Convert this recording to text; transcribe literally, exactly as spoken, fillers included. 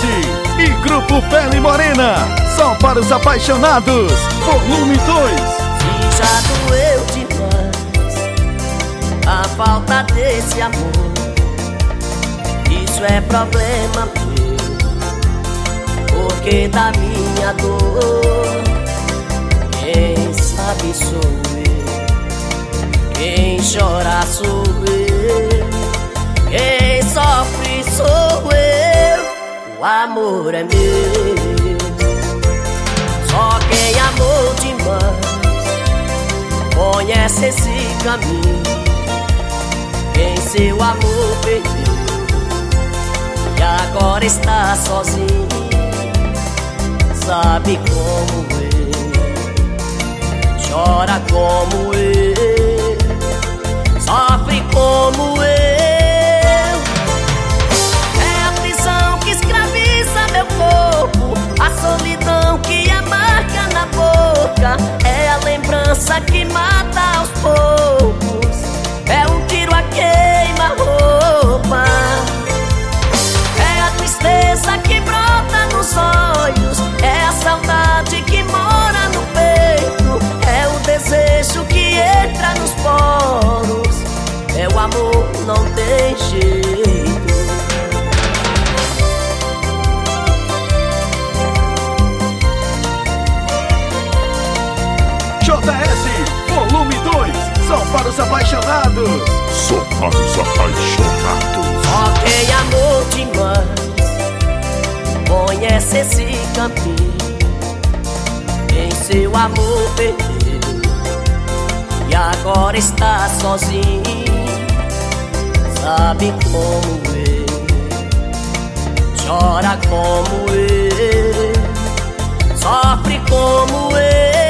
e Grupo Pele Morena, só para os apaixonados, volume dois. Se já doeu demais a falta desse amor, isso é problema meu, porque da minha dor quem sabe sou eu, quem chora sou eu, quem sofre sou eu, o amor é meu. Só quem amou demais conhece esse caminho, quem seu amor perdeu e agora está sozinho, sabe como eu, chora como eu, sofre como eu. É a prisão que escraviza meu corpo, a solidão que amarga na boca, é a lembrança que mata aos poucos, é um tiro a queima-roupa, é a tristeza que brota nos olhos, é a saudade que mora no peito, é o desejo que entra nos poros, é o amor, não tem jeito. J S, volume dois, só para os apaixonados. Só para os apaixonados. Só quem amou demais conhece esse caminho, quem seu amor perdeu e agora está sozinho, sabe como eu, chora como eu, sofre como eu.